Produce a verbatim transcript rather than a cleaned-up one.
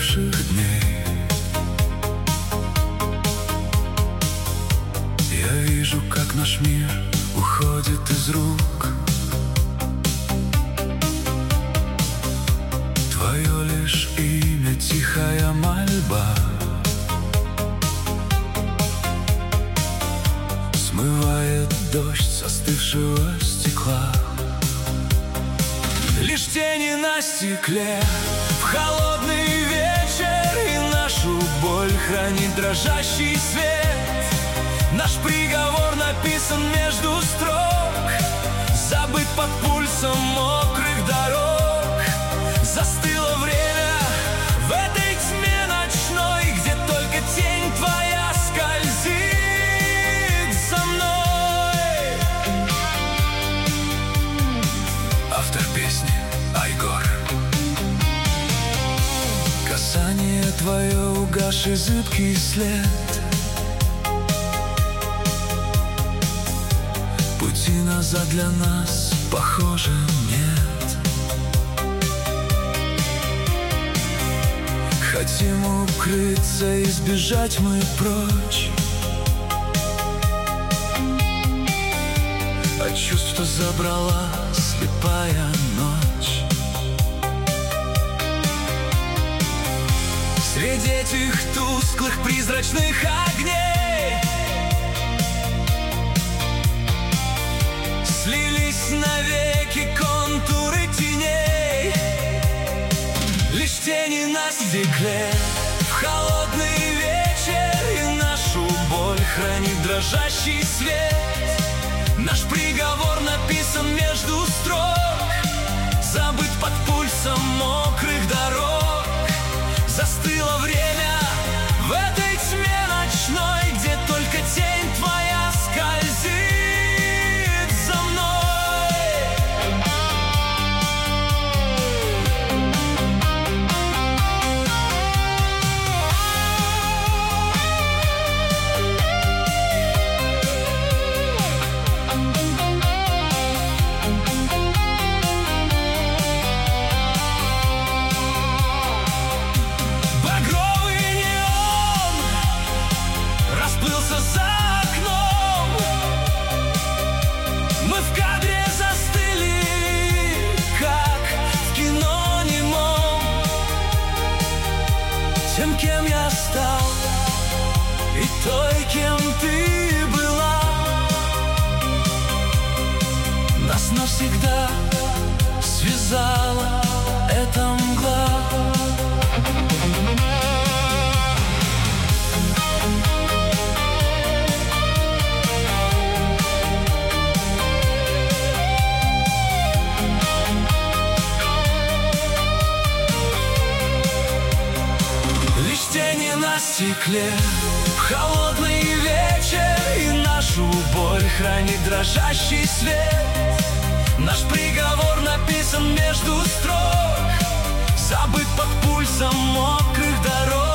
наших дней. Я вижу, как наш мир уходит из рук. Твое лишь имя, тихая мольба, смывает дождь застывшего стекла. Лишь тени на стекле в холодный вечер, и нашу боль хранит дрожащий свет. Наш приговор написан между строк, забыт под пульсом мокрых дорог. Застыло время в этой тьме ночной, где только тень твоя скользит за мной. Автор песни Айгор. Касание твое, угасший зыбкий след. Пути назад для нас, похоже, нет. Хотим укрыться и сбежать мы прочь от чувств, что забрала слепая ночь. Среди этих тусклых призрачных огней слились навеки контуры теней. Лишь тени на стекле в холодный вечер, и нашу боль хранит дрожащий свет. Наш приговор написан между строк, забыт под пульсом мокрых дорог. Застыло время в этой тьме ночной, где только тень твоя скользит за мной. Багровый неон расплылся за окном. Мы в кадре застыли, как в кино немом. Тем, кем я стал, и той, кем ты была, нас навсегда связала эта мгла. Лишь тени на стекле в холодный вечер, и нашу боль хранит дрожащий свет. Наш приговор написан между строк, забыт под пульсом мокрых дорог.